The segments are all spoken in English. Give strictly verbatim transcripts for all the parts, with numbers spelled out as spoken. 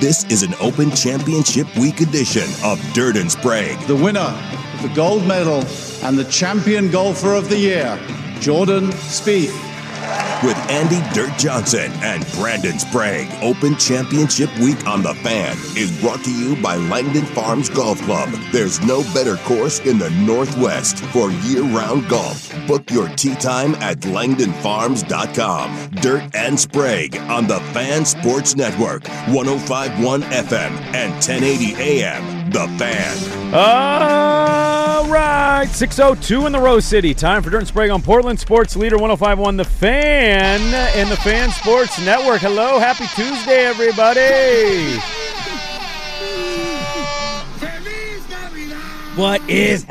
This is an Open Championship Week edition of Dirt and Sprague. The winner, the gold medal, and the champion golfer of the year, Jordan Spieth. With Andy Dirt Johnson and Brandon Sprague. Open Championship Week on The Fan is brought to you by Langdon Farms Golf Club. There's no better course in the Northwest for year-round golf. Book your tee time at langdon farms dot com. Dirt and Sprague on the Fan Sports Network, one oh five point one F M and ten eighty A M. The Fan. All right, six oh two in the Rose City. Time for Dirt and Sprague on Portland Sports Leader one oh five point one The Fan and the Fan Sports Network. Hello, happy Tuesday, everybody. What is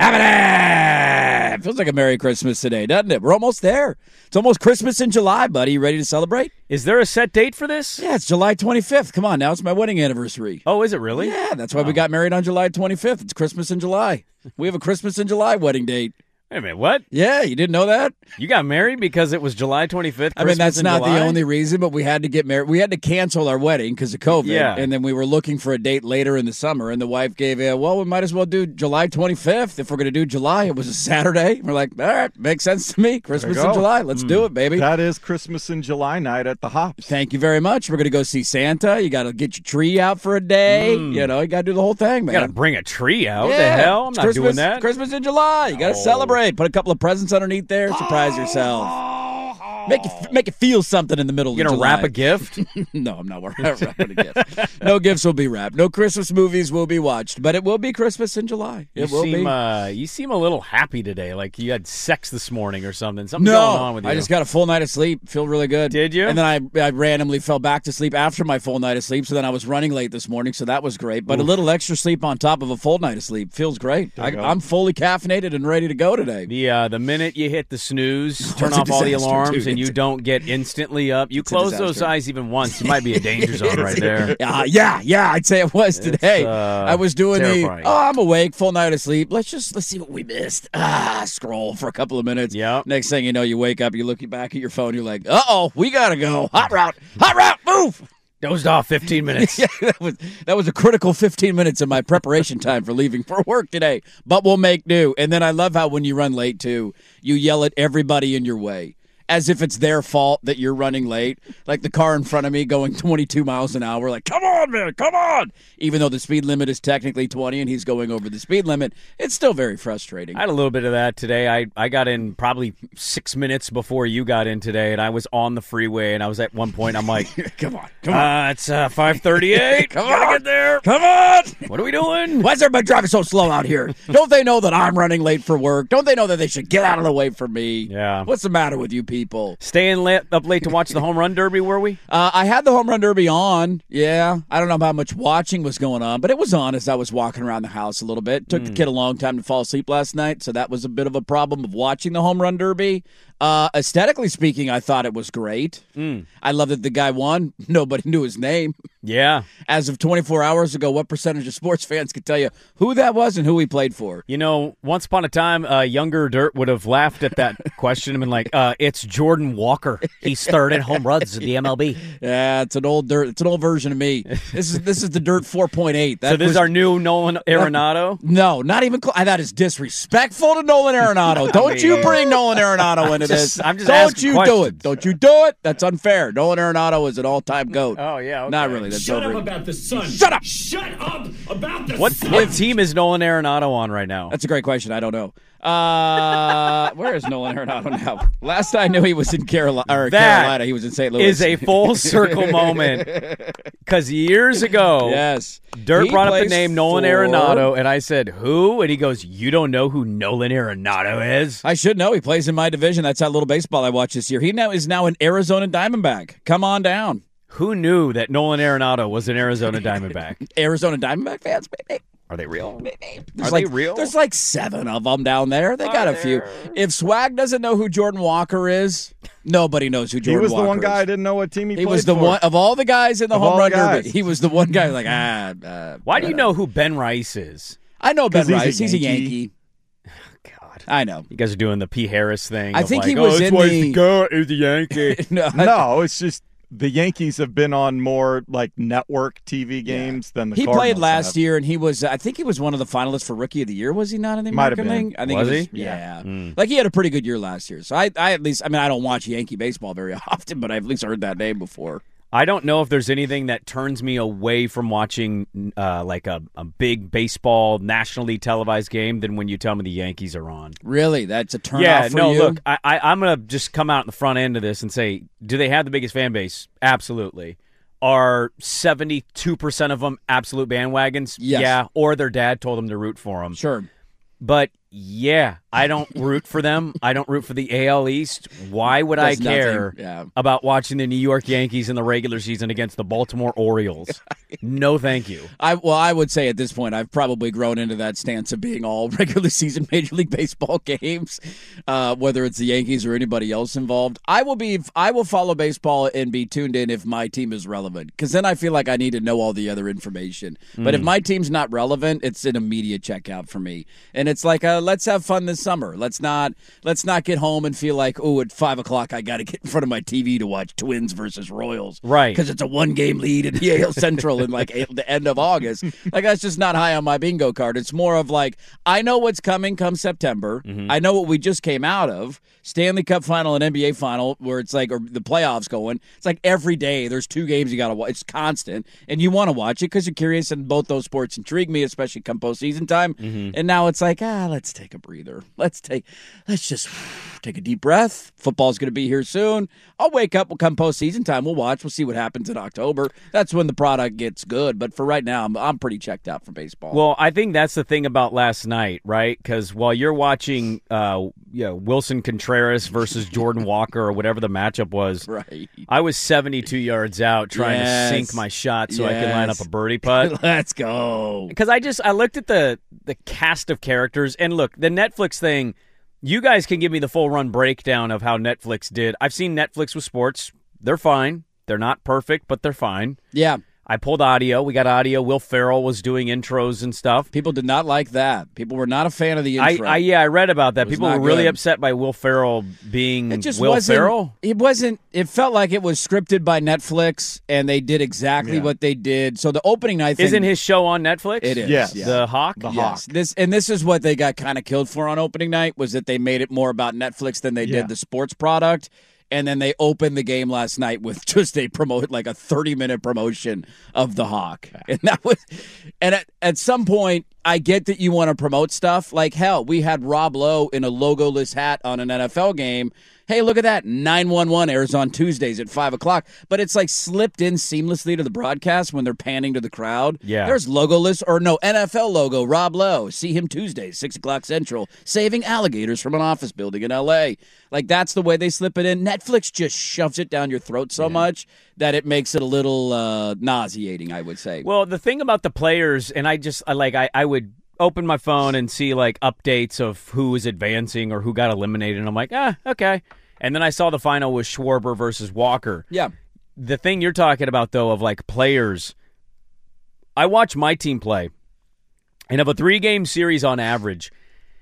happening? It feels like a Merry Christmas today, doesn't it? We're almost there. It's almost Christmas in July, buddy. You ready to celebrate? Is there a set date for this? Yeah, it's July twenty-fifth. Come on, now it's my wedding anniversary. Oh, is it really? Yeah, that's why oh. we got married on July twenty-fifth. It's Christmas in July. We have a Christmas in July wedding date. Wait a minute, what? Yeah, you didn't know that? You got married because it was July twenty-fifth, Christmas I mean, that's not July? The only reason, but we had to get married. We had to cancel our wedding because of COVID, yeah. And then we were looking for a date later in the summer, and the wife gave a, well, we might as well do July twenty-fifth if we're going to do July. It was a Saturday. We're like, all right, makes sense to me. Christmas in July. Let's mm. do it, baby. That is Christmas in July night at the Hops. Thank you very much. We're going to go see Santa. You got to get your tree out for a day. Mm. You know, you got to do the whole thing, man. You got to bring a tree out? Yeah. The hell? I'm not Christmas, doing that. Christmas in July. You got to oh. celebrate. Put a couple of presents underneath there, surprise yourself. Make you make you feel something in the middle. You of gonna July. Wrap a gift? No, I'm not wrapping a gift. No gifts will be wrapped. No Christmas movies will be watched, but it will be Christmas in July. It you will seem, be. Uh, you seem a little happy today, like you had sex this morning or something. Something's no, going on with you. I just got a full night of sleep. Feel really good. Did you? And then I I randomly fell back to sleep after my full night of sleep. So then I was running late this morning, so that was great. But Oof. a little extra sleep on top of a full night of sleep feels great. I, I'm fully caffeinated and ready to go today. The uh, the minute you hit the snooze, turn off all the alarms, dude. And you don't get instantly up. You it's close those eyes even once, you might be a danger zone right there. Uh, yeah, yeah, I'd say it was today. Uh, I was doing terrifying. the, oh, I'm awake, full night of sleep. Let's just, let's see what we missed. Ah, scroll for a couple of minutes. Yep. Next thing you know, you wake up, you look back at your phone, you're like, uh-oh, we gotta go. Hot route, hot route, move. Dozed off fifteen minutes. Yeah, that was that was a critical fifteen minutes of my preparation time for leaving for work today. But we'll make do. And then I love how when you run late, too, you yell at everybody in your way. As if it's their fault that you're running late. Like the car in front of me going twenty-two miles an hour. Like, come on, man, come on. Even though the speed limit is technically twenty and he's going over the speed limit, it's still very frustrating. I had a little bit of that today. I, I got in probably six minutes before you got in today, and I was on the freeway, and I was at one point, I'm like, come on, come on. Uh, it's uh, five thirty-eight. Come Gotta on. Get there. Come on. What are we doing? Why is everybody driving so slow out here? Don't they know that I'm running late for work? Don't they know that they should get out of the way from me? Yeah. What's the matter with you people? People. Staying late, up late to watch the Home Run Derby, were we? Uh, I had the Home Run Derby on, yeah. I don't know how much watching was going on, but it was on as I was walking around the house a little bit. It took mm. the kid a long time to fall asleep last night, so that was a bit of a problem of watching the Home Run Derby. Uh, aesthetically speaking, I thought it was great. Mm. I love that the guy won. Nobody knew his name. Yeah. As of twenty-four hours ago, what percentage of sports fans could tell you who that was and who he played for? You know, once upon a time, uh, younger Dirt would have laughed at that question and been like, uh, it's Jordan Walker. He started home runs in the M L B. Yeah, it's an old Dirt. It's an old version of me. This is this is the Dirt four point eight. That so this was, is our new Nolan Arenado? Uh, no, not even close. That is disrespectful to Nolan Arenado. Don't I mean, you bring Nolan Arenado into just, this. I'm just Don't you questions. do it. Don't you do it. That's unfair. Nolan Arenado is an all-time GOAT. Oh, yeah. Okay. Not really. That's Shut over. up about the Sun. Shut up. Shut up about the what, Sun. What team is Nolan Arenado on right now? That's a great question. I don't know. Uh, where is Nolan Arenado now? Last I knew he was in Carolina, or Carolina. He was in Saint Louis. Is a full circle moment. Because years ago, yes, Dirt brought up the name Nolan for... Arenado, and I said, who? And he goes, you don't know who Nolan Arenado is? I should know. He plays in my division. That's how little baseball I watch this year. He now is now an Arizona Diamondback. Come on down. Who knew that Nolan Arenado was an Arizona Diamondback? Arizona Diamondback fans, baby. Are they real? Maybe. There's Are like, they real? There's like seven of them down there. They Are got a there? few. If Swag doesn't know who Jordan Walker is, nobody knows who Jordan Walker is. He was Walker the one is. guy I didn't know what team he, he played was the for. one of all the guys in the of home run derby. He was the one guy like ah. Uh, Why do you know who Ben Rice is? I know Ben Rice. He's a Yankee. He's a Yankee. God, I know. You guys are doing the P. Harris thing. I think like, he was oh, in the. the guy is a Yankee. no, no, it's just. the Yankees have been on more like network T V games yeah. than the he Cardinals played last have. year, and he was. I think he was one of the finalists for Rookie of the Year. Was he not in the American League? I think was it was, he? Yeah, yeah. Mm. like he had a pretty good year last year. So I, I at least, I mean, I don't watch Yankee baseball very often, but I've at least heard that name before. I don't know if there's anything that turns me away from watching uh, like a, a big baseball nationally televised game than when you tell me the Yankees are on. Really? That's a turn yeah, off for no, you? look, I, I, I'm going to just come out in the front end of this and say, do they have the biggest fan base? Absolutely. Are seventy-two percent of them absolute bandwagons? Yes. Yeah, or their dad told them to root for them. Sure. But, yeah, I don't root for them. I don't root for the A L East. Why would Does I care yeah. about watching the New York Yankees in the regular season against the Baltimore Orioles? No, thank you. I Well, I would say at this point I've probably grown into that stance of being all regular season Major League Baseball games, uh, whether it's the Yankees or anybody else involved. I will be. I will follow baseball and be tuned in if my team is relevant, because then I feel like I need to know all the other information. Mm. But if my team's not relevant, it's an immediate checkout for me. And it's like, uh, let's have fun this summer. Let's not let's not get home and feel like, oh, at five o'clock I got to get in front of my T V to watch Twins versus Royals, right? Because it's a one game lead in the A L Central in like the end of August. Like, that's just not high on my bingo card. It's more of like, I know what's coming come September. Mm-hmm. I know what we just came out of. Stanley Cup final and N B A final, where it's like, or the playoffs going. It's like every day there's two games you got to watch. It's constant, and you want to watch it because you're curious, and both those sports intrigue me, especially come postseason time. Mm-hmm. And now it's like, ah, let's take a breather. Let's take, let's just take a deep breath. Football's going to be here soon. I'll wake up. We'll come postseason time. We'll watch. We'll see what happens in October. That's when the product gets good. But for right now, I'm, I'm pretty checked out for baseball. Well, I think that's the thing about last night, right? Because while you're watching uh, you know, Wilson Contreras versus Jordan Walker or whatever the matchup was, right. I was seventy-two yards out trying yes. to sink my shot so yes. I could line up a birdie putt. Let's go. Because I just I looked at the the cast of characters, and look, the Netflix thing, you guys can give me the full run breakdown of how Netflix did. I've seen Netflix with sports. They're fine. They're not perfect, but they're fine. Yeah. I pulled audio. We got audio. Will Ferrell was doing intros and stuff. People did not like that. People were not a fan of the intro. I, I yeah, I read about that. People were really good. upset by Will Ferrell being it just Will wasn't, Ferrell. It wasn't. It felt like it was scripted by Netflix, and they did exactly yeah. what they did. So the opening night thing, Isn't his show on Netflix? It is. Yes. Yeah. The Hawk. The yes. Hawk. This and this is what they got kind of killed for on opening night, was that they made it more about Netflix than they Yeah. did the sports product. And then they opened the game last night with just a promote, like a thirty minute promotion of the Hawk, and that was. And at, at some point, I get that you want to promote stuff. Like hell, we had Rob Lowe in a logoless hat on an N F L game. Hey, look at that! nine one one airs on Tuesdays at five o'clock. But it's like slipped in seamlessly to the broadcast when they're panning to the crowd. Yeah, there's logoless or no N F L logo. Rob Lowe, see him Tuesdays, six o'clock Central, saving alligators from an office building in L A. Like, that's the way they slip it in. Netflix just shoves it down your throat so yeah. much that it makes it a little uh, nauseating, I would say. Well, the thing about the players, and I just I like I, I would open my phone and see like updates of who was advancing or who got eliminated, and I'm like, ah, okay. And then I saw the final was Schwarber versus Walker. Yeah. The thing you're talking about, though, of like players, I watch my team play, and of a three-game series on average,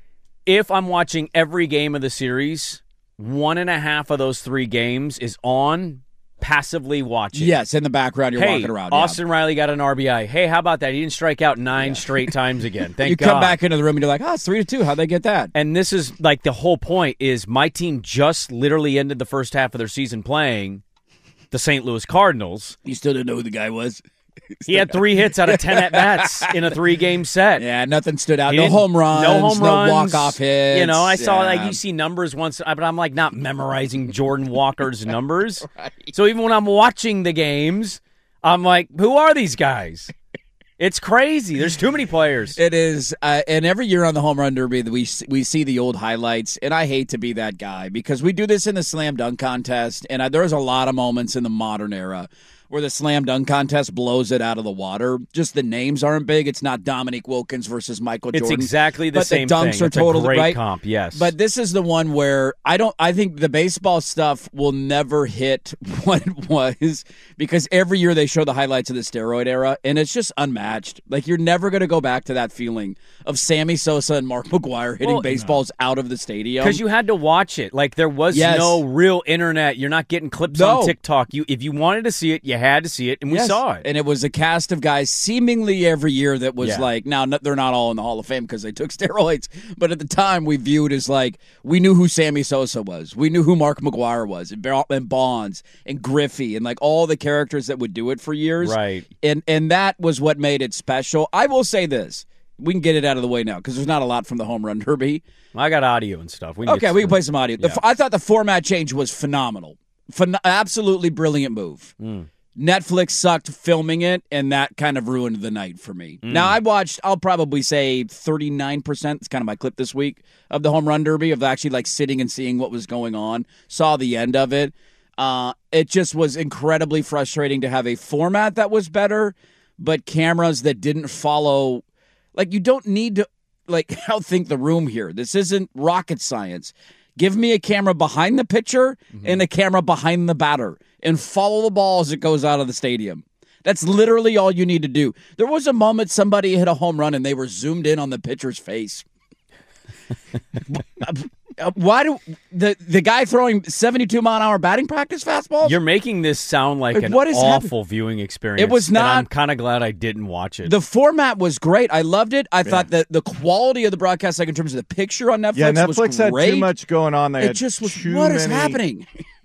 if I'm watching every game of the series, one and a half of those three games is on passively watching. Yes, in the background, you're hey, walking around. Austin yeah. Riley got an R B I. Hey, how about that? He didn't strike out nine yeah. straight times again. Thank you God. You come back into the room and you're like, oh, it's three to two. How'd they get that? And this is like the whole point is my team just literally ended the first half of their season playing the Saint Louis Cardinals. You still didn't know who the guy was? He had three hits out of ten at-bats in a three-game set. Yeah, nothing stood out. No home runs. No home runs. No walk-off hits. You know, I saw, yeah. like, you see numbers once, but I'm, like, not memorizing Jordan Walker's numbers. Right. So even when I'm watching the games, I'm like, who are these guys? It's crazy. There's too many players. It is. Uh, and every year on the Home Run Derby, we we see the old highlights, and I hate to be that guy because we do this in the slam dunk contest, and I, there's a lot of moments in the modern era where the slam dunk contest blows it out of the water. Just the names aren't big. It's not Dominique Wilkins versus Michael Jordan. It's exactly the but same the dunks thing. are it's totally a great right. comp, yes. But this is the one where I don't. I think the baseball stuff will never hit what it was because every year they show the highlights of the steroid era, and it's just unmatched. Like you're never going to go back to that feeling of Sammy Sosa and Mark McGwire hitting well, baseballs no. out of the stadium because you had to watch it. Like there was yes. no real internet. You're not getting clips no. on TikTok. You if you wanted to see it, you had to see it, and we yes. saw it. And it was a cast of guys seemingly every year that was yeah. like, now they're not all in the Hall of Fame because they took steroids, but at the time we viewed as like, we knew who Sammy Sosa was. We knew who Mark McGwire was, and, and Bonds, and Griffey, and like all the characters that would do it for years. Right. And, and that was what made it special. I will say this. We can get it out of the way now because there's not a lot from the Home Run Derby. I got audio and stuff. We can okay, we can play some audio. Yeah. The, I thought the format change was phenomenal. Phen- absolutely brilliant move. Mm. Netflix sucked filming it, and that kind of ruined the night for me. Mm. Now, I watched, I'll probably say thirty-nine percent, it's kind of my clip this week, of the Home Run Derby, of actually like sitting and seeing what was going on. Saw the end of it. Uh, it just was incredibly frustrating to have a format that was better, but cameras that didn't follow. Like, you don't need to, like, outthink the room here. This isn't rocket science. Give me a camera behind the pitcher mm-hmm. and a camera behind the batter and follow the ball as it goes out of the stadium. That's literally all you need to do. There was a moment somebody hit a home run and they were zoomed in on the pitcher's face. Why do the the guy throwing seventy-two mile an hour batting practice fastballs? You're making this sound like, like an what is awful happening? viewing experience. It was not. And I'm kind of glad I didn't watch it. The format was great. I loved it. I yeah. thought that the quality of the broadcast, like in terms of the picture on Netflix, yeah, Netflix was great. had too much going on. They it had just was. too What is many... happening?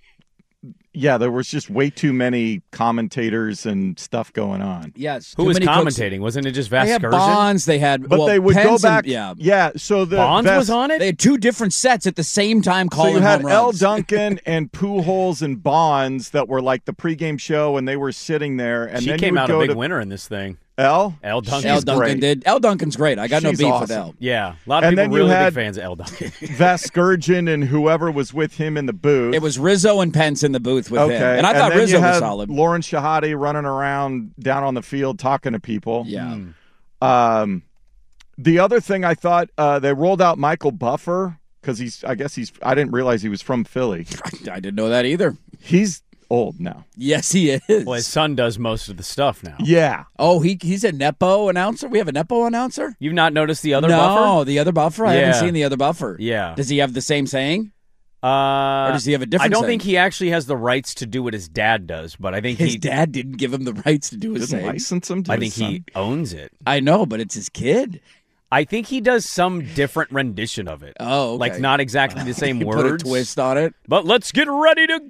Yeah, there was just way too many commentators and stuff going on. Yes. Who was commentating? Cooks. Wasn't it just Vasgersian? They had Bonds. They had, but well, they would Pence go back. And, yeah, yeah. So the Bonds Vas- was on it. They had two different sets at the same time calling. So you had home L. runs. Duncan and Pujols and Bonds that were like the pregame show, and they were sitting there. And she then came you would out go a big to winner in this thing. L. L. Duncan. L. Duncan great. did. L. Duncan's great. I got She's no beef awesome. with L. Yeah, a lot of and people then really had big fans of L. Duncan. Vasgersian and whoever was with him in the booth. It was Rizzo and Pence in the booth with okay. him, and I and thought then Rizzo you had was solid. Lauren Shahadi running around down on the field talking to people. Yeah. Mm. Um, the other thing I thought uh, they rolled out Michael Buffer because he's. I guess he's. I didn't realize he was from Philly. I didn't know that either. He's old now. Yes, he is. Well, his son does most of the stuff now. Yeah. Oh, he he's a Nepo announcer? We have a Nepo announcer? You've not noticed the other no, buffer? No, the other buffer? I yeah. haven't seen the other buffer. Yeah. Does he have the same saying? Uh, or does he have a different I don't saying? think he actually has the rights to do what his dad does, but I think his he, dad didn't give him the rights to do his Didn't saying. license him to I his think he son? owns it. I know, but it's his kid. I think he does some different rendition of it. Oh, okay. Like not exactly the same He words. put a twist on it. But let's get ready to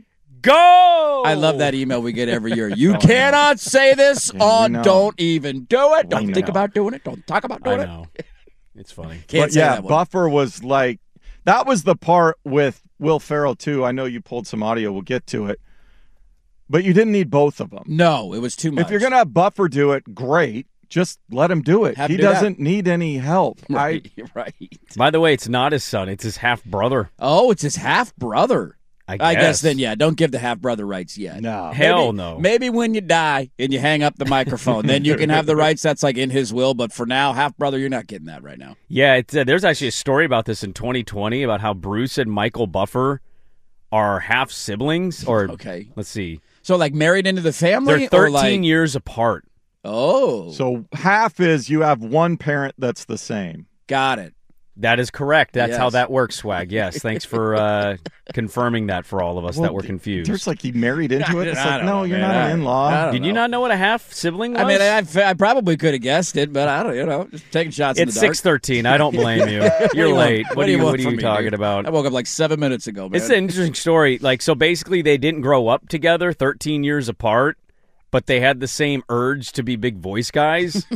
go. I love that email we get every year. You cannot say this Yeah, on we know. Don't Even Do It. Don't We think know. about doing it. Don't talk about I doing know. It's funny. it. Can't But say yeah, that one. Buffer was like that was the part with Will Ferrell too. I know you pulled some audio. We'll get to it, but you didn't need both of them. No, it was too much. If you're gonna have Buffer do it, great. Just let him do it. Have he him do doesn't need any help. Right, I, right. By the way, it's not his son; it's his half brother. Oh, it's his half brother. I guess. I guess then, yeah. Don't give the half brother rights yet. no. Hell maybe, no. Maybe when you die and you hang up the microphone, then you can have the rights. That's like in his will. But for now, half brother, you're not getting that right now. Yeah, it's, uh, there's actually a story about this in twenty twenty about how Bruce and Michael Buffer are half siblings. Or Okay. let's see, So like married into the family. they're thirteen or like, years apart. Oh, So half is you have one parent that's the same. got it. That is correct. That's Yes. how that works, Swag. Yes, thanks for uh, confirming that for all of us Well, that were confused. There's like he married into it. It's I like don't no, know, you're man. not I- an I in-law. don't Did you know. not know what a half sibling was? I mean, I, I probably could have guessed it, but I don't. You know, just taking shots in it's the dark. six thirteen. I don't blame you. What do You're you want? late. What, do are you? want What are from you me, talking dude? about? I woke up like seven minutes ago, man. It's an interesting story. Like, so basically, they didn't grow up together, thirteen years apart, but they had the same urge to be big voice guys.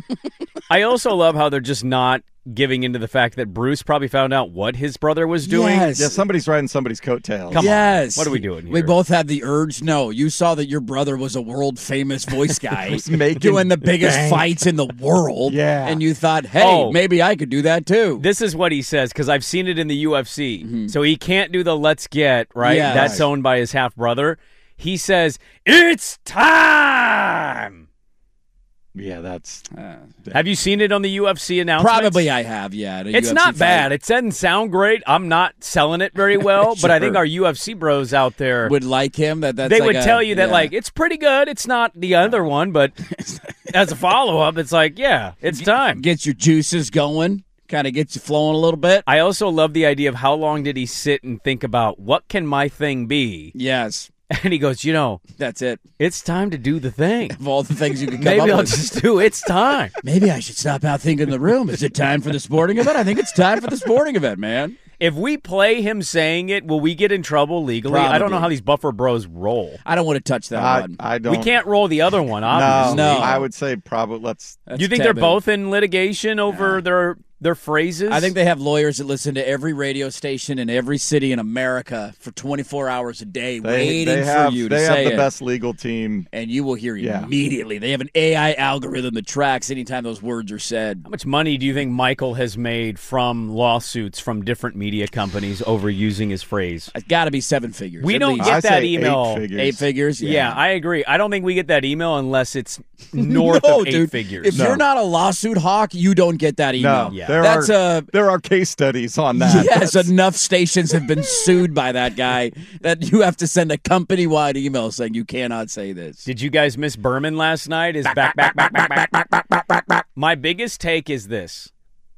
I also love how they're just not giving into the fact that Bruce probably found out what his brother was doing. Yes. Yeah, somebody's riding somebody's coattails. Come on. yes. What are we doing here? We both had the urge. No, you saw that your brother was a world famous voice guy Was making doing the biggest bank. fights in the world. Yeah. And you thought, hey, Oh. maybe I could do that too. This is what he says, because I've seen it in the U F C. So he can't do the let's get, right? Yeah. That's Right. owned by his half brother. He says, it's time! time. Yeah, that's. Uh, have you seen it on the U F C announcements? Probably I have, yeah. It's U F C not fight. bad. It doesn't sound great. I'm not selling it very well, sure. But I think our U F C bros out there would like him. That that's They like would a, tell you that, yeah. like, it's pretty good. It's not the other one, but as a follow-up, it's like, yeah, it's time. Gets your juices going. Kind of gets you flowing a little bit. I also love the idea of how long did he sit and think about, what can my thing be? Yes. And he goes, you know, that's it. It's time to do the thing. Of all the things you can come Maybe up I'll with. just do It's time. Maybe I should stop out thinking the room. Is it time for the sporting event? I think it's time for the sporting event, man. If we play him saying it, will we get in trouble legally? Probably. I don't know how these Buffer Bros roll. I don't want to touch that I, one. I don't. We can't roll the other one, obviously. No, no. I would say probably let's. Do you think they're both in litigation over yeah. their their phrases? I think they have lawyers that listen to every radio station in every city in America for twenty-four hours a day, they, waiting they have, for you to they say have the it. best legal team, and you will hear yeah. immediately. They have an A I algorithm that tracks anytime those words are said. How much money do you think Michael has made from lawsuits from different media companies over using his phrase? It's got to be seven figures. We at don't least. get I that say email. Eight figures. Eight figures? Yeah. yeah, I agree. I don't think we get that email unless it's north no, of eight dude. figures. If no. you're not a lawsuit hawk, you don't get that email. No, Yeah. there That's are a there are case studies on that. Yes, That's, enough stations have been sued by that guy that you have to send a company-wide email saying you cannot say this. Did you guys miss Berman last night? Is back, back, back, back, back, back, back, back, back, back, back. My biggest take is this.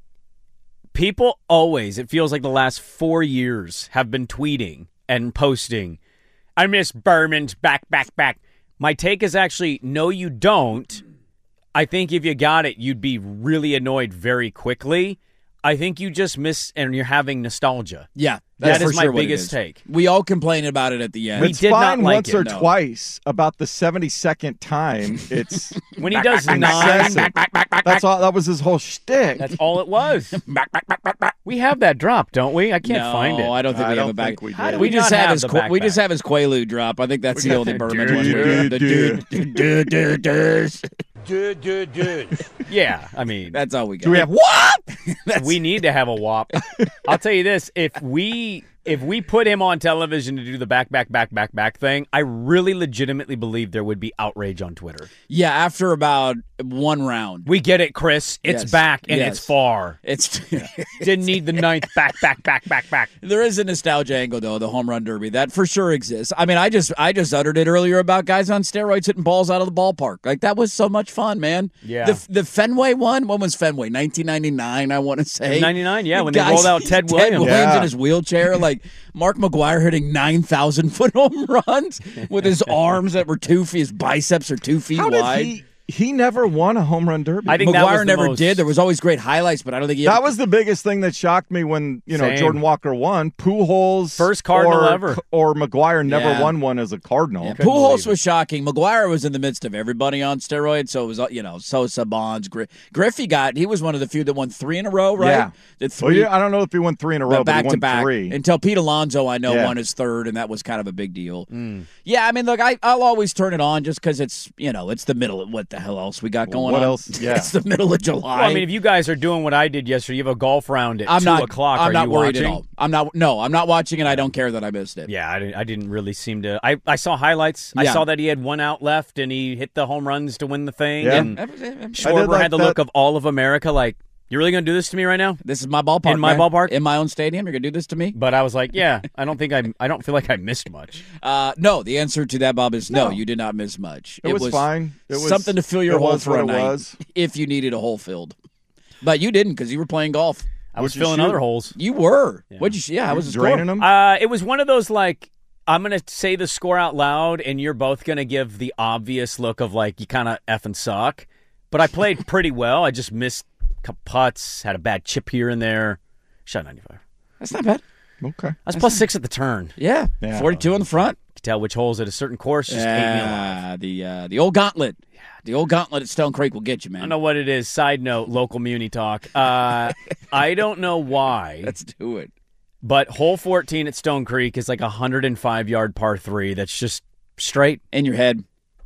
People always, it feels like the last four years, have been tweeting and posting, I miss Berman's back, back, back. My take is actually, no, you don't. I think if you got it, you'd be really annoyed very quickly. I think you just miss, and you're having nostalgia. Yeah, that that's is for my sure what it biggest is. take. We all complain about it at the end. We it's did fine not like once it, or no. twice. About the seventy-second time, it's When he does back, nine, back, back, back, back, that's all. That was his whole shtick. that's all it was. back, back, back, back, back. We have that drop, don't we? I can't no, find it. I don't think I we don't have a back. think we do. How do We we just not have have his the Qu- we backpack? just have his Quaalude drop. I think that's the only Berman one. Dude, dude, Dude, dude, dude. Dude, dude, dude. Yeah, I mean, That's all we got. do we have what? we need to have a W A P. I'll tell you this: if we if we put him on television to do the back, back, back, back, back thing, I really legitimately believe there would be outrage on Twitter. Yeah, after about one round. We get it, Chris. It's Yes. back and Yes. it's far. It's Didn't need the ninth back, back, back, back, back. There is a nostalgia angle though, the home run derby. That for sure exists. I mean, I just I just uttered it earlier about guys on steroids hitting balls out of the ballpark. Like that was so much fun, man. Yeah. The the Fenway one, when was Fenway? nineteen ninety-nine, I want to say. ninety-nine, yeah, The when they guys- rolled out Ted Williams. Yeah. in his wheelchair, like Mark McGwire hitting nine thousand foot home runs with his arms that were two feet, his biceps are two feet How did wide. he? He never won a home run derby. I think that was McGwire the never most- did. There was always great highlights, but I don't think he That ever, was the biggest thing that shocked me when, you know, Same. Jordan Walker won. Pujols First Cardinal or, ever. or McGuire never Yeah. won one as a Cardinal. Yeah, Couldn't Pujols believe it. was shocking. McGuire was in the midst of everybody on steroids, so it was, you know, Sosa, Bonds, Gri- Griffey got, he was one of the few that won three in a row, right? Yeah. Did Well, three yeah, I don't know if he won three in a row, but back he to won back. three. Until Pete Alonso, I know, Yeah. won his third, and that was kind of a big deal. Mm. Yeah, I mean, look, I, I'll always turn it on just because it's, you know, it's the middle of what the hell else we got going what on. else? Yeah. It's the middle of July. Well, I mean, if you guys are doing what I did yesterday, you have a golf round at I'm two not, o'clock. I'm are not you worried watching? at all. I'm not, no, I'm not watching, and I don't care that I missed it. Yeah, I didn't, I didn't really seem to. I, I saw highlights. I Yeah. saw that he had one out left and he hit the home runs to win the thing. Yeah. And I did Schwarber like had the that- look of all of America like, you really going to do this to me right now? This is my ballpark. In my man. ballpark? In my own stadium? You're going to do this to me? But I was like, yeah, I don't think I I don't feel like I missed much. Uh, no, the answer to that, Bob, is no, No. you did not miss much. It, was, fine. It was something to fill your it hole was for what a it night was. if you needed a hole filled. But you didn't because you were playing golf. I was What'd you filling shoot? other holes. You were. Yeah. What'd you see? Yeah, how was the draining score? them. Uh, it was one of those like, I'm going to say the score out loud and you're both going to give the obvious look of like, you kind of effing suck. But I played pretty well. I just missed a couple putts, had a bad chip here and there. Shot ninety-five. That's not bad. Okay. I was plus six at the turn. Yeah, Yeah. forty-two on the front. You can tell which holes at a certain course just ate me alive. Yeah, the uh, the old gauntlet. The old gauntlet at Stone Creek will get you, I man. don't know what it is. Side note, local muni talk. Uh, I don't know why, Let's do it. but hole fourteen at Stone Creek is like a one hundred five yard par three that's just straight In your head.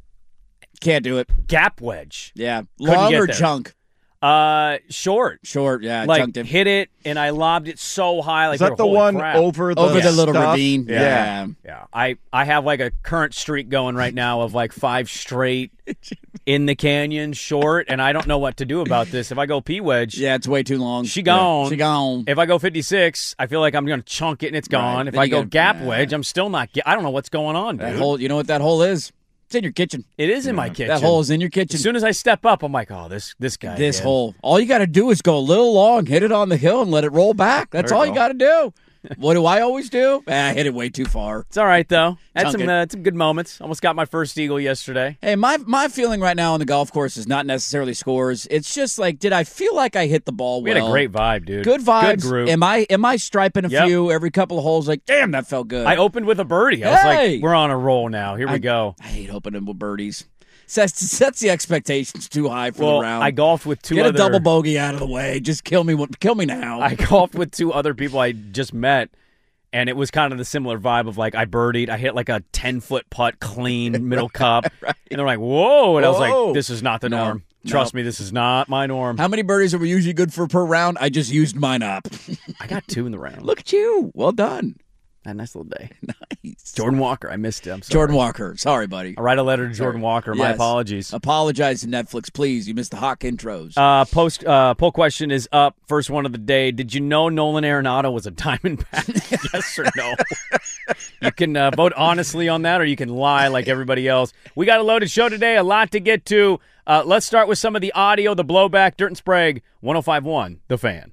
Can't do it. gap wedge. Yeah. Couldn't Long get or there. chunk? Uh, short. Short, yeah. Like chunked him. hit it, and I lobbed it so high. Like Is that oh, the holy one crap. over the Over the little stuff? ravine. Yeah. Yeah. Yeah, I I have like a current streak going right now of like five straight in the canyon, short, and I don't know what to do about this. If I go P-wedge, yeah, it's way too long. She gone. Yeah, she gone. If I go fifty-six, I feel like I'm going to chunk it and it's gone. Right. If Then I you go gotta- gap yeah. wedge, I'm still not. Ge- I don't know what's going on, dude. That hole, you know what that hole is? It's in your kitchen. It is in my kitchen. That hole is in your kitchen. As soon as I step up, I'm like, oh, this this guy. This again. hole. All you got to do is go a little long, hit it on the hill, and let it roll back. That's There you all you go. got to do. What do I always do? Ah, I hit it way too far. It's all right, though. Had Chunk some, it. uh, some good moments. Almost got my first eagle yesterday. Hey, my my feeling right now on the golf course is not necessarily scores. It's just like, did I feel like I hit the ball We well? had a great vibe, dude. Good vibes. Good group. Am I am I striping a Yep. few every couple of holes? Like, damn, that felt good. I opened with a birdie. I was Hey! like, we're on a roll now. Here we I- go. I hate opening with birdies. Sets sets the expectations too high for Well, the round. I golfed with two Get other. a double bogey out of the way. Just kill me. Kill me now. I golfed with two other people I just met, and it was kind of the similar vibe of like I birdied, I hit like a ten foot putt, clean middle cup, Right. and they're like, "Whoa!" And I was Whoa. like, "This is not the No, norm. Trust no. me, this is not my norm." How many birdies are we usually good for per round? I just used mine up. I got two in the round. Look at you. Well done. Had a nice little day. Nice. Jordan Walker, I missed him. Jordan Walker. Sorry, buddy. I write a letter to Jordan Walker. My Yes. apologies. Apologize to Netflix, please. You missed the Hawk intros. Uh, post uh, poll question is up. First one of the day. Did you know Nolan Arenado was a Diamondback? Yes or no? You can uh, vote honestly on that, or you can lie like everybody else. We got a loaded show today. A lot to get to. Uh, let's start with some of the audio. The blowback. Dirt and Sprague. one oh five point one. The Fan.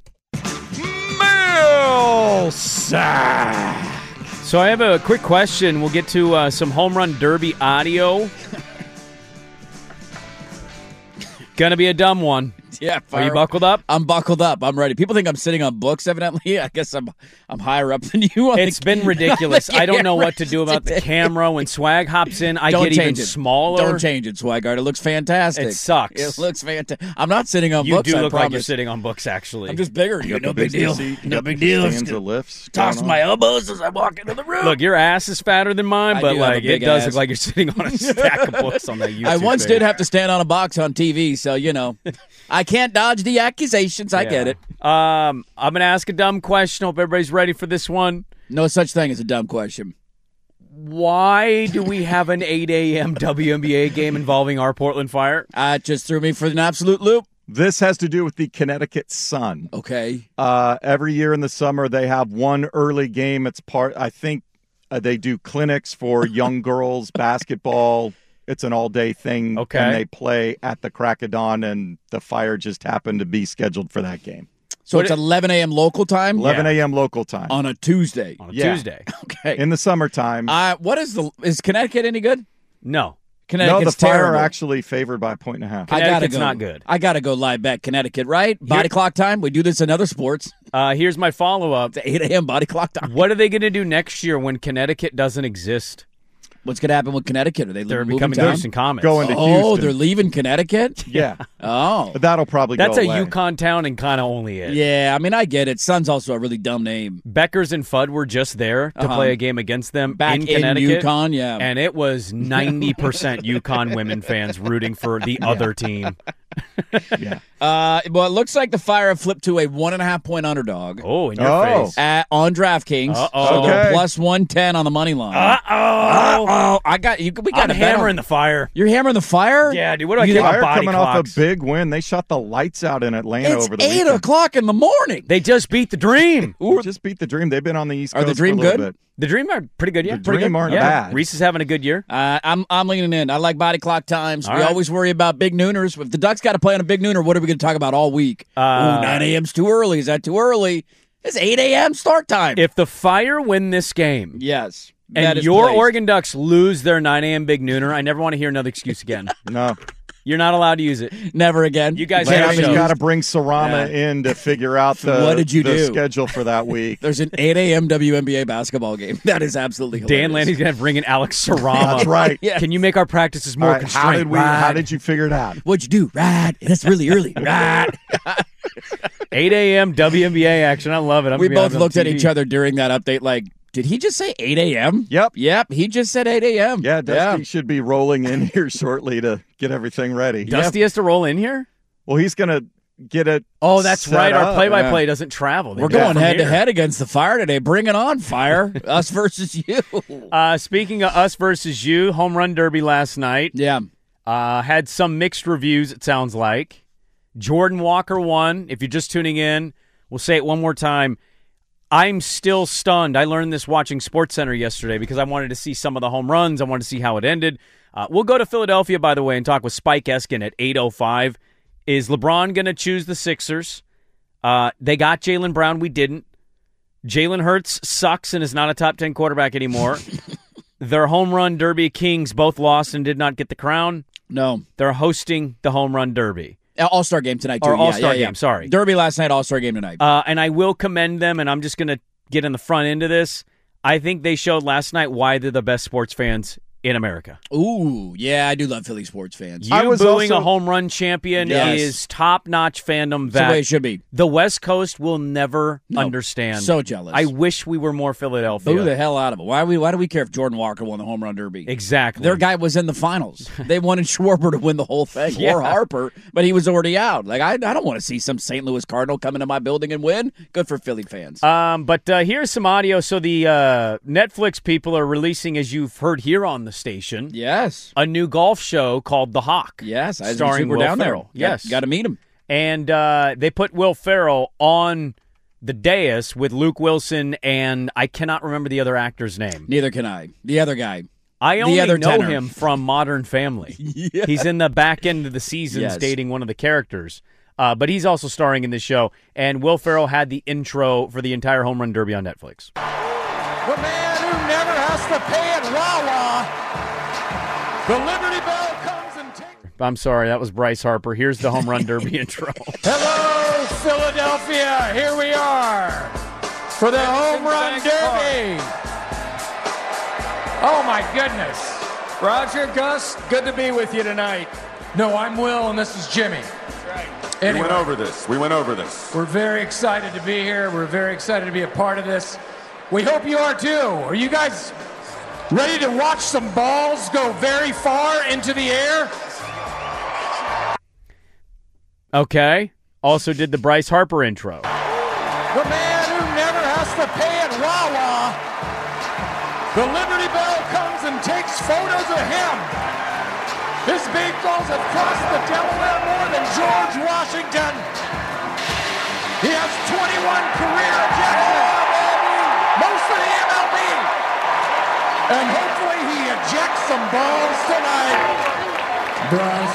So I have a quick question. We'll get to uh, some home run derby audio. Gonna be a dumb one. yeah, Are fire- you buckled up? I'm buckled up. I'm ready. People think I'm sitting on books, evidently. I guess I'm I'm higher up than you. On It's the, been ridiculous. on the I don't know camera what to do about the today. camera. When Swag hops in, I Don't get even change it. smaller. Don't change it, Swigart. It looks fantastic. It sucks. It looks fantastic. I'm not sitting on You books. do I look promise. like you're sitting on books, actually. I'm just bigger. You got no the big deal. seat, you No got big the deal. Stands Just of lifts. toss going on. my elbows as I walk into the room. Look, your ass is fatter than mine, I but do have a like it big does ass. look like you're sitting on a stack of books on that YouTube. I once page. did have to stand on a box on T V, so you know, I can't dodge the accusations. I get it. Um, I'm gonna ask a dumb question. Hope everybody's ready for this one. No such thing as a dumb question. Why do we have an eight a.m. W N B A game involving our Portland Fire? Uh, it just threw me for an absolute loop. This has to do with the Connecticut Sun. Okay. Uh, every year in the summer, they have one early game. It's part, I think uh, they do clinics for young girls basketball. It's an all-day thing. Okay. And they play at the crack of dawn, and the Fire just happened to be scheduled for that game. So What it's it- eleven a.m. local time eleven a.m. local time. on a Tuesday. On a Yeah. Tuesday. Okay. In the summertime. Uh, what is the is Connecticut any good? No. no, Connecticut's the Fire terrible. are actually favored by a point and a half. I gotta Connecticut's go. not good. I gotta go live bet Connecticut, right? Body Here- clock time. We do this in other sports. Uh, here's my follow-up. It's eight a.m. body clock time. What are they going to do next year when Connecticut doesn't exist? What's gonna happen with Connecticut? Are they They're moving becoming town? Houston Comets. Going to Oh, Houston. they're leaving Connecticut. Yeah. Oh, But that'll probably That's go a away. Yukon town and kind of only it. yeah. I mean, I get it. Sun's also a really dumb name. Beckers and Fudd were just there to Uh-huh. play a game against them Back in in Connecticut. Yukon, yeah. And it was ninety percent Yukon women fans rooting for the other team. Yeah. Uh, well, it looks like the Fire have flipped to a one and a half point underdog Oh, in your Oh. face. at on DraftKings. Uh-oh. So they're Okay. plus one ten on the money line. Uh-oh. Oh, I got you. We got I'm a bet on- hammering the Fire. You're hammering the Fire. Yeah, dude, what do I You care think- about Fire body coming off clocks? a big win. They shot the lights out in Atlanta It's over the eight weekend. o'clock in the morning. They just beat the Dream. They just beat the Dream. They've been on the East Are Coast the Dream for a little good? bit. The Dream are pretty good, yeah. The pretty Dream good. aren't yeah. bad. Reese is having a good year. Uh, I'm I'm leaning in. I like body clock times. All we right. always worry about big nooners. If the Ducks got to play on a big nooner, what are we going to talk about all week? Uh, Ooh, nine a.m.'s too early. Is that too early? It's eight a.m. start time. If the Fire win this game yes. and that is your placed. Oregon Ducks lose their nine a.m. big nooner, I never want to hear another excuse again. No. You're not allowed to use it. Never again. You guys Can't have be shows. Miami's used. got to bring Sarama in to figure out the, What did you the do? schedule for that week. There's an eight a.m. W N B A basketball game. That is absolutely hilarious. Dan Landy's going to bring in Alex Sarama. That's right. Yeah. Can you make our practices more All right, constrained? how did we? Ride. How did you figure it out? What'd you do? Ride. That's really early. Ride. eight a.m. W N B A action. I love it. I'm We gonna be both on looked at T V. each other during that update like, did he just say eight a.m.? Yep. Yep, he just said eight a.m. Yeah, Dusty should be rolling in here shortly to get everything ready. Dusty has to roll in here? Well, he's gonna get it. Oh, that's set right. Our up. play-by-play doesn't travel. They We're do it going from head to here. head against the Fire today. Bring it on, Fire. Us versus you. Uh, speaking of us versus you, home run derby last night. Yeah. Uh, had some mixed reviews, it sounds like. Jordan Walker won. If you're just tuning in, we'll say it one more time. I'm still stunned. I learned this watching SportsCenter yesterday because I wanted to see some of the home runs. I wanted to see how it ended. Uh, we'll go to Philadelphia, by the way, and talk with Spike Eskin at eight oh five. Is LeBron going to choose the Sixers? Uh, they got Jaylen Brown. We didn't. Jalen Hurts sucks and is not a top ten quarterback anymore. Their home run derby kings both lost and did not get the crown. No. They're hosting the home run derby. All-Star game tonight, too. Or All-Star yeah, yeah, yeah. game, sorry. Derby last night, All-Star game tonight. Uh, and I will commend them, and I'm just going to get in the front end of this. I think they showed last night why they're the best sports fans in America. Ooh, yeah, I do love Philly sports fans. You I was booing also, a home run champion yes. is top-notch fandom that That's the way it should be. The West Coast will never no, understand. So jealous. I wish we were more Philadelphia. Boo the hell out of it. Why, we, why do we care if Jordan Walker won the home run derby? Exactly. Their guy was in the finals. They wanted Schwarber to win the whole thing, yeah. or Harper, but he was already out. Like I, I don't want to see some Saint Louis Cardinal come into my building and win. Good for Philly fans. Um, but uh, here's some audio. So the uh, Netflix people are releasing, as you've heard here on the station, yes, a new golf show called The Hawk. Yes, I starring we're Will down Ferrell. there. Yes, got to meet him. And uh, they put Will Ferrell on the dais with Luke Wilson, and I cannot remember the other actor's name. Neither can I. The other guy. I only the other know tenor. him from Modern Family. yeah. He's in the back end of the seasons yes. dating one of the characters. Uh, but he's also starring in this show. And Will Ferrell had the intro for the entire Home Run Derby on Netflix. The man who never has to pay at Wawa. The Liberty Bell comes and takes... I'm sorry, that was Bryce Harper. Here's the Home Run Derby intro. Hello, Philadelphia. Here we are for the Home Run Derby. Oh, my goodness. Roger, Gus, good to be with you tonight. No, I'm Will, and this is Jimmy. That's right. Anyway, we went over this. We went over this. We're very excited to be here. We're very excited to be a part of this. We hope you are, too. Are you guys ready to watch some balls go very far into the air? Okay. Also did the Bryce Harper intro. The man who never has to pay at Wawa. The Liberty Bell comes and takes photos of him. His big balls have crossed the Delaware more than George Washington. He has twenty-one career ejections, most of the M L B. And hopefully he ejects some balls tonight. Bryce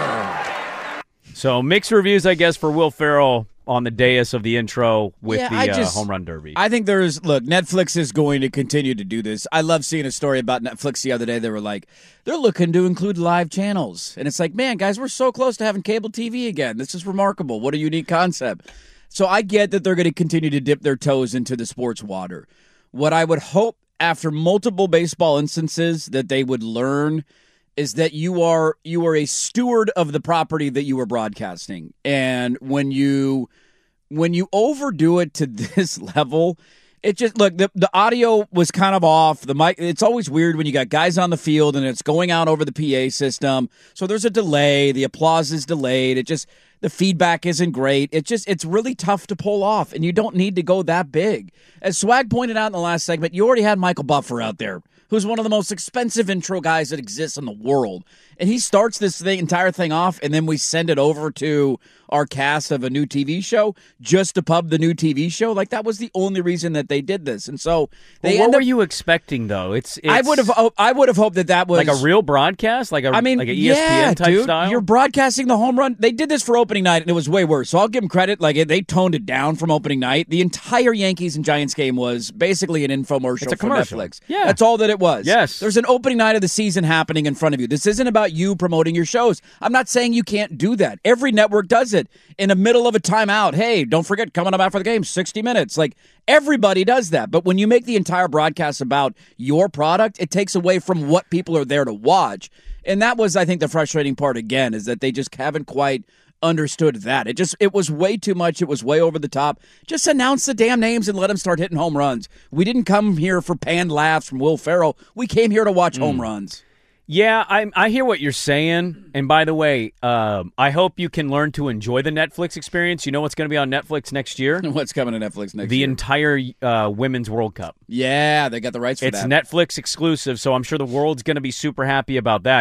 Harper. So mixed reviews, I guess, for Will Ferrell on the dais of the intro with yeah, the I just, uh, Home Run Derby. I think there's, look, Netflix is going to continue to do this. I love seeing a story about Netflix the other day. They were like, they're looking to include live channels. And it's like, man, guys, we're so close to having cable T V again. This is remarkable. What a unique concept. So I get that they're going to continue to dip their toes into the sports water. What I would hope after multiple baseball instances that they would learn is that you are you are a steward of the property that you are broadcasting. And when you when you overdo it to this level, it just look the, the audio was kind of off. The mic it's always weird when you got guys on the field and it's going out over the P A system. So there's a delay, the applause is delayed. It just the feedback isn't great. It just it's really tough to pull off, and you don't need to go that big. As Swag pointed out in the last segment, you already had Michael Buffer out there, who's one of the most expensive intro guys that exists in the world. And he starts this thing, entire thing off, and then we send it over to our cast of a new T V show just to pub the new T V show. Like, that was the only reason that they did this. And so they well, what end were up, you expecting, though? It's, it's I would have I would have hoped that that was like a real broadcast, like a I mean, like a E S P N yeah, type dude, style. You're broadcasting the home run. They did this for opening night, and it was way worse. So I'll give them credit. Like, they toned it down from opening night. The entire Yankees and Giants game was basically an infomercial It's a from commercial. Netflix. Yeah. That's all that it was. Yes. There's an opening night of the season happening in front of you. This isn't about you promoting your shows. I'm not saying you can't do that. Every network does it in the middle of a timeout. Hey, don't forget, coming up after the game, sixty minutes. Like, everybody does that. But when you make the entire broadcast about your product, it takes away from what people are there to watch. And that was, I think, the frustrating part again, is that they just haven't quite understood that. It just, it was way too much. It was way over the top. Just announce the damn names and let them start hitting home runs. We didn't come here for panned laughs from Will Ferrell. We came here to watch mm. home runs. Yeah, I I hear what you're saying. And by the way, um, I hope you can learn to enjoy the Netflix experience. You know what's going to be on Netflix next year? What's coming to Netflix next the year? The entire uh, Women's World Cup. Yeah, they got the rights for it's that. It's Netflix exclusive, so I'm sure the world's going to be super happy about that.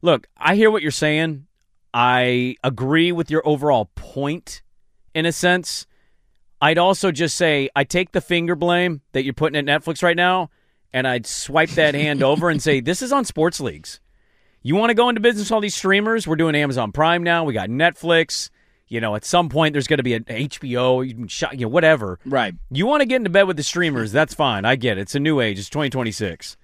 Look, I hear what you're saying. I agree with your overall point in a sense. I'd also just say I take the finger blame that you're putting at Netflix right now, and I'd swipe that hand over and say, this is on sports leagues. You want to go into business with all these streamers? We're doing Amazon Prime now. We got Netflix. You know, at some point there's going to be an H B O, you know, whatever. Right. You want to get into bed with the streamers, that's fine. I get it. It's a new age. It's twenty twenty-six.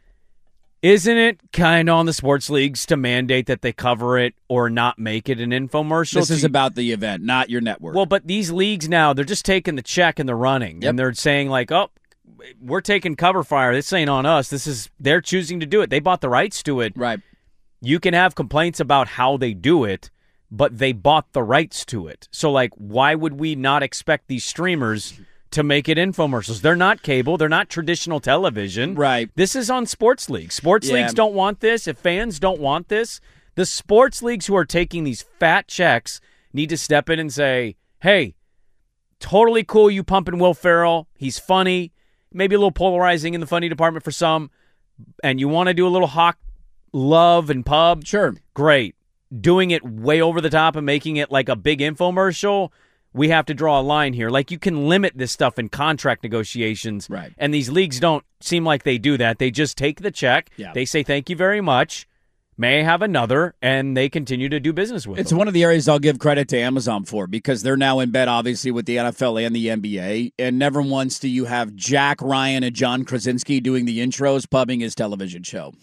Isn't it kind of on the sports leagues to mandate that they cover it or not make it an infomercial? This is about the event, not your network. Well, but these leagues now, they're just taking the check and they're running. Yep. And they're saying like, oh, we're taking cover fire. This ain't on us. This is, they're choosing to do it. They bought the rights to it. Right. You can have complaints about how they do it, but they bought the rights to it. So, like, why would we not expect these streamers to make it infomercials? They're not cable. They're not traditional television. Right. This is on sports leagues. Sports Yeah. leagues don't want this. If fans don't want this, the sports leagues who are taking these fat checks need to step in and say, hey, totally cool you pumping Will Ferrell. He's funny. Maybe a little polarizing in the funny department for some. And you want to do a little hawk love and pub? Sure. Great. Doing it way over the top and making it like a big infomercial, we have to draw a line here. Like, you can limit this stuff in contract negotiations. Right. And these leagues don't seem like they do that. They just take the check. Yeah. They say, thank you very much. May I have another? And they continue to do business with It's them. one of the areas I'll give credit to Amazon for, because they're now in bed, obviously, with the N F L and the N B A. And never once do you have Jack Ryan and John Krasinski doing the intros, pubbing his television show.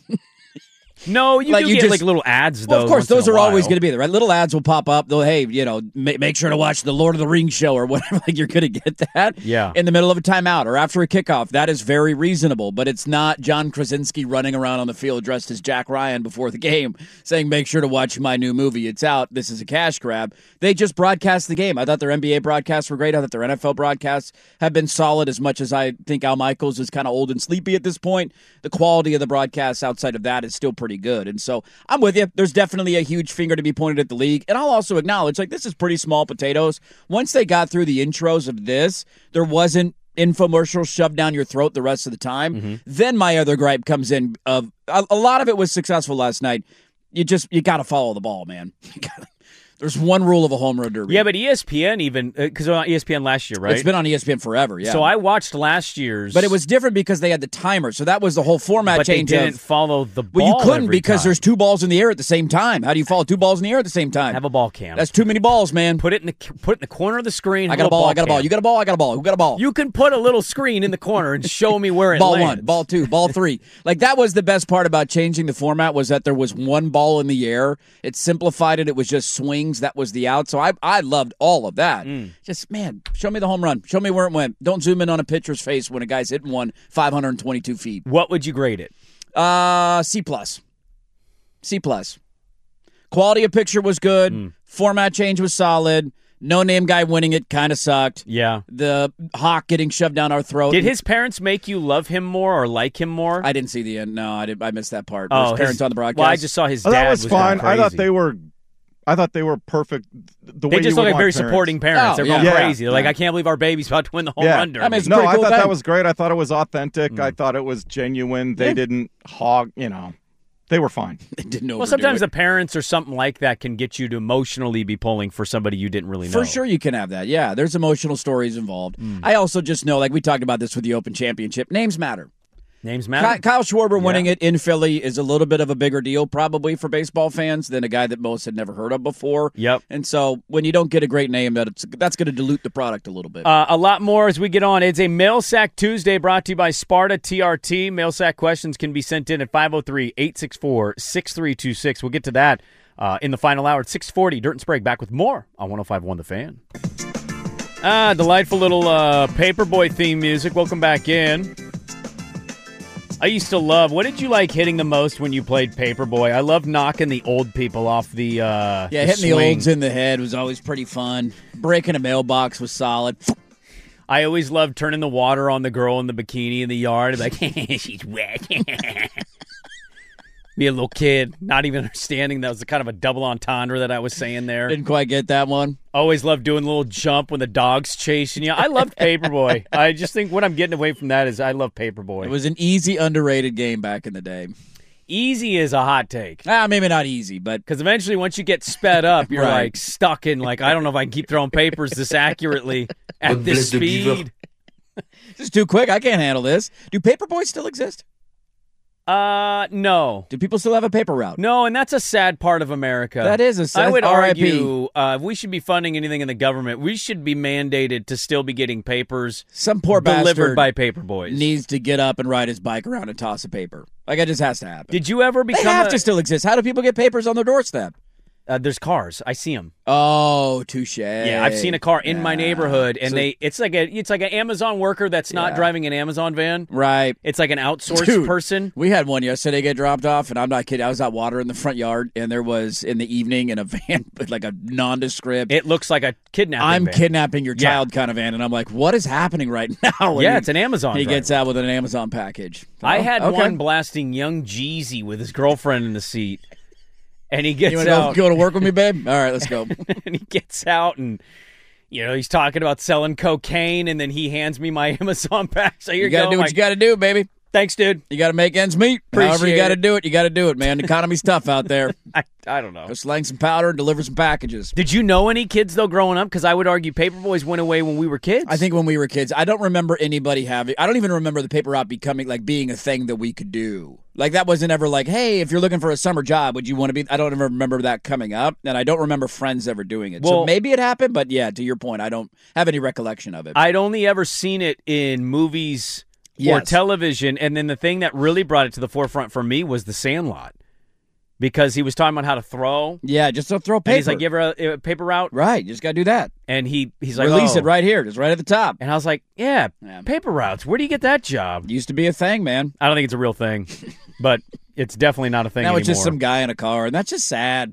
No, you Like, do you get just- like little ads, though. Well, of course, once in those a are always while. going to be there, right? Little ads will pop up. They'll, hey, you know, make, make sure to watch the Lord of the Rings show or whatever. Like, you're going to get that Yeah. in the middle of a timeout or after a kickoff. That is very reasonable, but it's not John Krasinski running around on the field dressed as Jack Ryan before the game saying, make sure to watch my new movie. It's out. This is a cash grab. They just broadcast the game. I thought their N B A broadcasts were great. I thought their N F L broadcasts have been solid, as much as I think Al Michaels is kind of old and sleepy at this point. The quality of the broadcasts outside of that is still pretty good. And so I'm with you. There's definitely a huge finger to be pointed at the league. And I'll also acknowledge, like, this is pretty small potatoes. Once they got through the intros of this, there wasn't infomercials shoved down your throat the rest of the time. Mm-hmm. Then my other gripe comes in of a, a lot of it was successful last night. You just, you got to follow the ball, man. You gotta, There's one rule of a home run derby. Yeah, but E S P N even, because uh, on E S P N last year, right? It's been on E S P N forever, yeah. So I watched last year's. But it was different because they had the timer, so that was the whole format but change. But they didn't of, follow the ball. Well, you couldn't every because time. there's two balls in the air at the same time. How do you follow two balls in the air at the same time? Have a ball cam. That's too many balls, man. Put it in the put it in the corner of the screen. I got a ball, ball I got a ball. cam. You got a ball, I got a ball. Who got a ball? You can put a little screen in the corner and show me where it ball lands. one, ball two, ball three. Like, that was the best part about changing the format, was that there was one ball in the air. It simplified it. It was just swings. That was the out. So I I loved all of that. Mm. Just, man, show me the home run. Show me where it went. Don't zoom in on a pitcher's face when a guy's hitting one five hundred twenty-two feet. What would you grade it? Uh, C plus. C plus. Quality of picture was good. Mm. Format change was solid. No name guy winning it kind of sucked. Yeah. The hawk getting shoved down our throat. Did his parents make you love him more or like him more? I didn't see the end. No, I did. I missed that part. Oh, his parents his, on the broadcast. Well, I just saw his oh, dad that was, was fine. going crazy. I thought they were. I thought they were perfect. The they way just you look like very parents. supporting parents. Oh, They're yeah. going yeah. crazy. They're like, Yeah. I can't believe our baby's about to win the home Yeah. run derby. I mean, it's No, pretty I cool thought thing. that was great. I thought it was authentic. Mm. I thought it was genuine. They Yeah. didn't hog. You know, they were fine. They didn't overdo Well, sometimes it. the parents or something like that can get you to emotionally be pulling for somebody you didn't really know. For sure you can have that. Yeah, there's emotional stories involved. Mm. I also just know, like we talked about this with the Open Championship, names matter. Names matter. Ky- Kyle Schwarber Yeah. winning it in Philly is a little bit of a bigger deal probably for baseball fans than a guy that most had never heard of before. Yep. And so when you don't get a great name, that it's, that's going to dilute the product a little bit. Uh, a lot more as we get on. It's a Mail Sack Tuesday brought to you by Sparta T R T. Mail Sack questions can be sent in at five oh three, eight six four, six three two six. We'll get to that uh, in the final hour at six forty. Dirt and Sprague back with more on one oh five point one The Fan. Ah, delightful little uh, Paperboy theme music. Welcome back in. I used to love, what did you like hitting the most when you played Paperboy? I loved knocking the old people off the uh yeah, the hitting swing. the olds in the head was always pretty fun. Breaking a mailbox was solid. I always loved turning the water on the girl in the bikini in the yard. Like, she's wet. Be a little kid, not even understanding that was kind of a double entendre that I was saying there. Didn't quite get that one. Always loved doing a little jump when the dog's chasing you. I loved Paperboy. I just think what I'm getting away from that is I love Paperboy. It was an easy, underrated game back in the day. Easy is a hot take. Ah, maybe not easy, but because eventually, once you get sped up, you're right. like stuck in like I don't know if I can keep throwing papers this accurately at this speed. This is too quick. I can't handle this. Do Paperboys still exist? Uh, no. Do people still have a paper route? No, and that's a sad part of America. That is a sad. I would R I P argue uh, if we should be funding anything in the government, we should be mandated to still be getting papers. Some poor delivered bastard by Paperboys needs to get up and ride his bike around and toss a paper. Like, it just has to happen. Did you ever become? They have a, to still exist. How do people get papers on their doorstep? Uh, there's cars. I see them. Oh, touche. Yeah, I've seen a car in yeah. my neighborhood, and so, they it's like a it's like an Amazon worker that's not yeah. driving an Amazon van. Right. It's like an outsourced Dude, person. We had one yesterday get dropped off, and I'm not kidding. I was out watering the front yard, and there was in the evening in a van, like a nondescript. It looks like a kidnapping. I'm van. kidnapping your yeah. child kind of van, and I'm like, what is happening right now? Yeah, he, it's an Amazon. He driver. gets out with an Amazon package. I oh, had okay. one blasting Young Jeezy with his girlfriend in the seat. And he gets you out. You want to go to work with me, babe? All right, let's go. And he gets out, and you know he's talking about selling cocaine, and then he hands me my Amazon pack. So you got to do what my... you got to do, baby. Thanks, dude. You got to make ends meet. Appreciate However you got to it. do it, you got to do it, man. The economy's tough out there. I, I don't know. Go slang some powder and deliver some packages. Did you know any kids, though, growing up? Because I would argue Paperboys went away when we were kids. I think when we were kids. I don't remember anybody having... I don't even remember the paper route becoming, like, being a thing that we could do. Like, that wasn't ever like, hey, if you're looking for a summer job, would you want to be... I don't ever remember that coming up, and I don't remember friends ever doing it. Well, so maybe it happened, but yeah, to your point, I don't have any recollection of it. I'd only ever seen it in movies or Yes. television, and then the thing that really brought it to the forefront for me was The Sandlot. Because he was talking about how to throw. Yeah, just to throw paper. And he's like, you ever a, a paper route? Right, you just got to do that. And he he's like, Release oh. it right here, just right at the top. And I was like, yeah, Yeah. paper routes. Where do you get that job? Used to be a thing, man. I don't think it's a real thing, but it's definitely not a thing Now anymore. it's just some guy in a car, and that's just sad.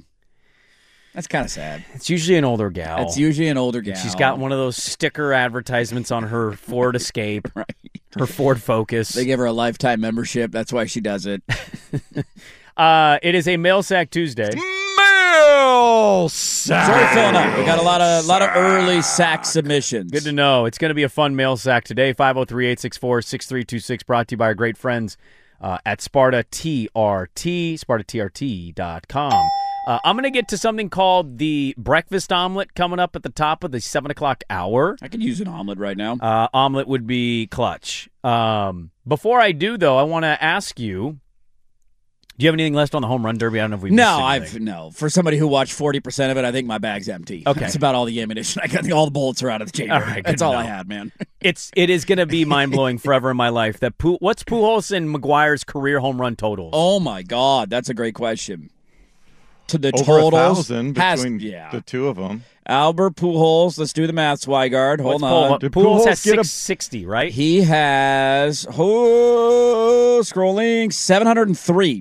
That's kind of sad. It's usually an older gal. It's usually an older gal. She's got one of those sticker advertisements on her Ford Escape, right. her Ford Focus. They give her a lifetime membership. That's why she does it. uh, it is a Mail Sack Tuesday. Mail Sack. Sorry, filling up. We got a lot of lot of early sack submissions. Good to know. It's going to be a fun Mail Sack today. five oh three, eight six four, six three two six, brought to you by our great friends uh, at Sparta T R T, Sparta T R T dot com. Uh, I'm going to get to something called the breakfast omelet coming up at the top of the seven o'clock hour. I could use an omelet right now. Uh, omelet would be clutch. Um, before I do, though, I want to ask you, do you have anything left on the home run derby? I don't know if we've No, I've no. For somebody who watched forty percent of it, I think my bag's empty. Okay. That's about all the ammunition. I think all the bullets are out of the chamber. All right, good That's to all know. I had, man. It's it is going to be mind blowing forever in my life. That Pu- what's Pujols and McGuire's career home run totals? Oh my God, that's a great question. To the Over totals, a thousand has, between yeah. the two of them. Albert Pujols. Let's do the math, Swigard. Hold What's on. Pujols, Did Pujols Pujols has get a- six sixty, right? He has oh, scrolling seven hundred three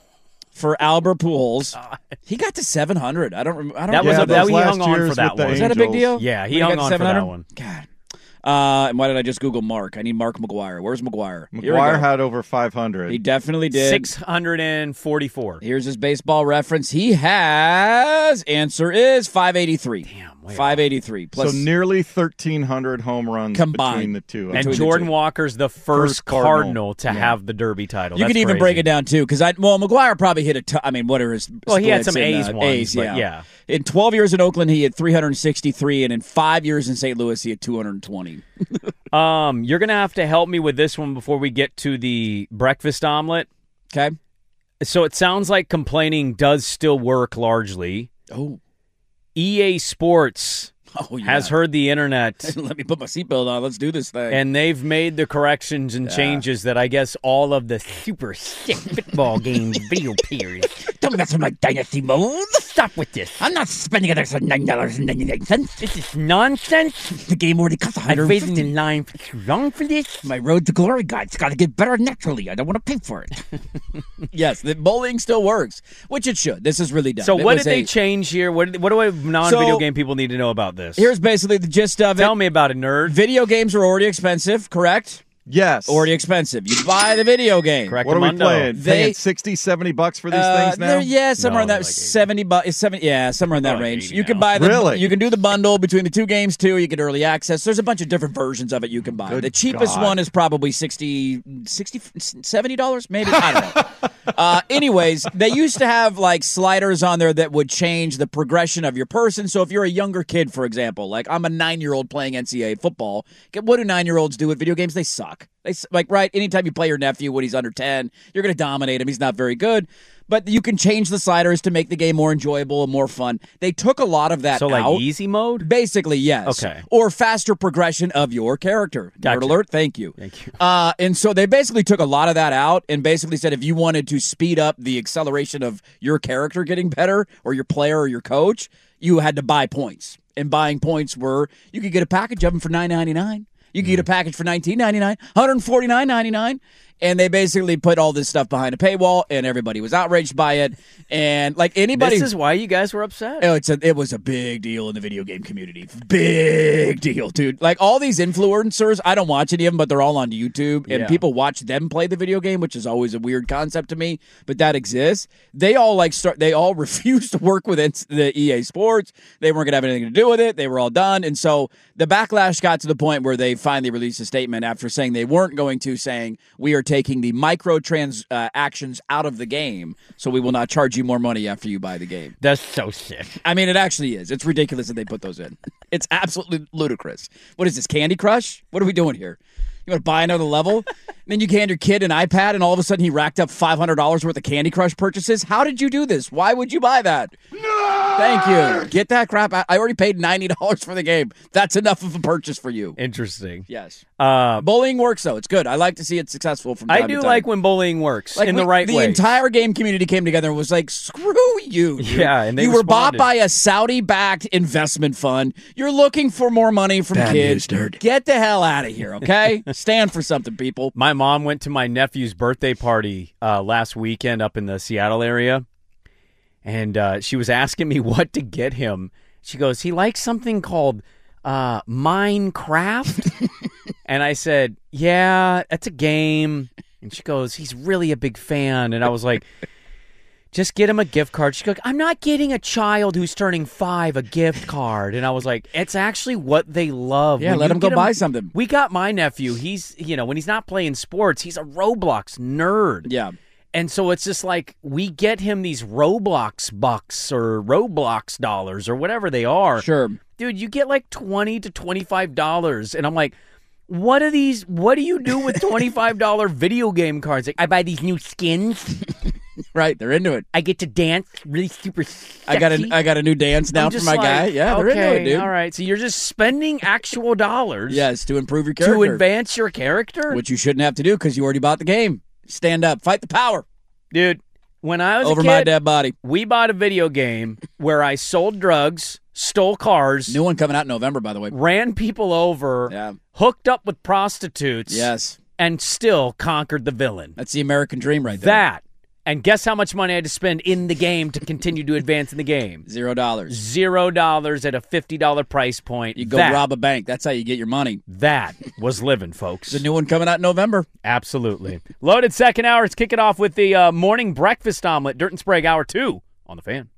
for Albert Pujols. He got to seven hundred. I don't. rem- I don't. That was Yeah, a, that those he last hung on years for that with the one. Was that a big Angels. deal? Yeah, he When hung got to on for that seven hundred? one. God. Uh, and why did I just Google Mark? I need Mark McGuire. Where's McGuire? Here we McGuire go. had over five hundred. He definitely did. six hundred forty-four. Here's his baseball reference. He has. Answer is five eighty-three. Damn, way five eighty-three. Plus, so nearly thirteen hundred home runs Combined. between the two. And Between the Jordan two. Walker's the first, First Cardinal, Cardinal. to Yeah. have the Derby title. you That's can even crazy. break it down too, because I well McGuire probably hit a ton. I mean, what are his? Well, he had splits some in, A's uh, ones, A's, but yeah. yeah. In twelve years in Oakland, he had three hundred sixty-three, and in five years in Saint Louis, he had two hundred twenty. Um, you're gonna have to help me with this one before we get to the breakfast omelet. Okay. So it sounds like complaining does still work largely. Oh. E A Sports Oh, yeah. has heard the internet, Let me put my seatbelt on. Let's do this thing. and they've made the corrections and changes that I guess all of the super sick football game video peers. Tell me that's in my dynasty mode. Stop with this. I'm not spending an extra nine dollars and ninety-nine cents. This is nonsense. The game already costs one I've hundred waited fifty. in line for too long for this. My road to glory guide's got to get better naturally. I don't want to pay for it. Yes, the bullying still works, which it should. This is really dumb. So It what was did they a- change here? What did, what do I, non-video So- game people need to know about this? Here's basically the gist of it. Tell me about it, nerd. Video games are already expensive, correct? Yes. Already expensive. You buy the video game. Correct. What are we playing? They, paying sixty, seventy bucks for these uh, things now? Yeah, somewhere No, in that like seventy bucks. Seventy, yeah, somewhere in that Like range. eighty You can now. buy the. Really? You can do the bundle between the two games too. You get early access. There's a bunch of different versions of it you can buy. Good the cheapest God. one is probably sixty, sixty, seventy dollars, maybe. I don't know. uh, anyways, they used to have like sliders on there that would change the progression of your person. So if you're a younger kid, for example, like I'm a nine-year-old playing N C double A football. What do nine-year-olds do with video games? They suck. They like right. Anytime you play your nephew when he's under ten, you're going to dominate him. He's not very good. But you can change the sliders to make the game more enjoyable and more fun. They took a lot of that So, out. like easy mode? Basically, yes. Okay. Or faster progression of your character. Gotcha. Nerd alert, thank you. Thank you. Uh, and so they basically took a lot of that out and basically said if you wanted to speed up the acceleration of your character getting better or your player or your coach, you had to buy points. And buying points were, you could get a package of them for nine ninety-nine. You could get a package for nineteen ninety-nine, one hundred forty-nine ninety-nine. And they basically put all this stuff behind a paywall, and everybody was outraged by it. And like anybody, This is why you guys were upset. oh, it's a, it was a big deal in the video game community. Big deal, dude. Like all these influencers, I don't watch any of them, but they're all on YouTube, and Yeah. people watch them play the video game, which is always a weird concept to me, but that exists. They all like start. They all refused to work with the E A Sports. They weren't gonna have anything to do with it. They were all done, and so the backlash got to the point where they finally released a statement after saying they weren't going to, saying we are taking the microtransactions uh, actions out of the game, so we will not charge you more money after you buy the game. That's so sick. I mean, it actually is. It's ridiculous that they put those in. It's absolutely ludicrous. What is this, Candy Crush? What are we doing here? You want to buy another level? And then you hand your kid an iPad, and all of a sudden he racked up five hundred dollars worth of Candy Crush purchases? How did you do this? Why would you buy that? Thank you. Get that crap out. I already paid ninety dollars for the game. That's enough of a purchase for you. Interesting. Yes. Uh, Bullying works, though. It's good. I like to see it successful from time I to do time. like when bullying works Like in we- the right the way. entire game community came together and was like, screw you. Dude. Yeah, and they You were bought responded. by a Saudi-backed investment fund. You're looking for more money from Bad kids. news, nerd. Get the hell out of here, okay? Stand for something, people. My mom went to my nephew's birthday party uh, last weekend up in the Seattle area, and uh, she was asking me what to get him. She goes, he likes something called uh, Minecraft. And I said, yeah, that's a game. And she goes, he's really a big fan. And I was like, just get him a gift card. She goes, I'm not getting a child who's turning five a gift card. And I was like, it's actually what they love. Yeah, When let you him go get buy something. We got my nephew. He's, you know, when he's not playing sports, he's a Roblox nerd. Yeah. And so it's just like we get him these Roblox bucks or Roblox dollars or whatever they are. Sure. Dude, you get like twenty to twenty-five dollars. And I'm like, what are these? What do you do with twenty-five dollars video game cards? Like, I buy these new skins. Right, they're into it. I get to dance really super sexy. I got a I got a new dance now I'm for just my like, guy. Yeah, they're okay, into it, dude. all right. So you're just spending actual dollars Yes, to improve your character. to advance your character? Which you shouldn't have to do because you already bought the game. Stand up. Fight the power. Dude, when I was Over a kid, my dead body. we bought a video game where I sold drugs, stole cars, New one coming out in November, by the way. ran people over, Yeah. hooked up with prostitutes, Yes. and still conquered the villain. That's the American dream right there. That. And guess how much money I had to spend in the game to continue to advance in the game? Zero dollars. Zero dollars at a fifty dollars price point. You go that, rob a bank. That's how you get your money. That was living, folks. There's a new one coming out in November. Absolutely. Loaded second hour. Let's kick it off with the uh, morning breakfast omelet. Dirt and Sprague Hour two on the Fan.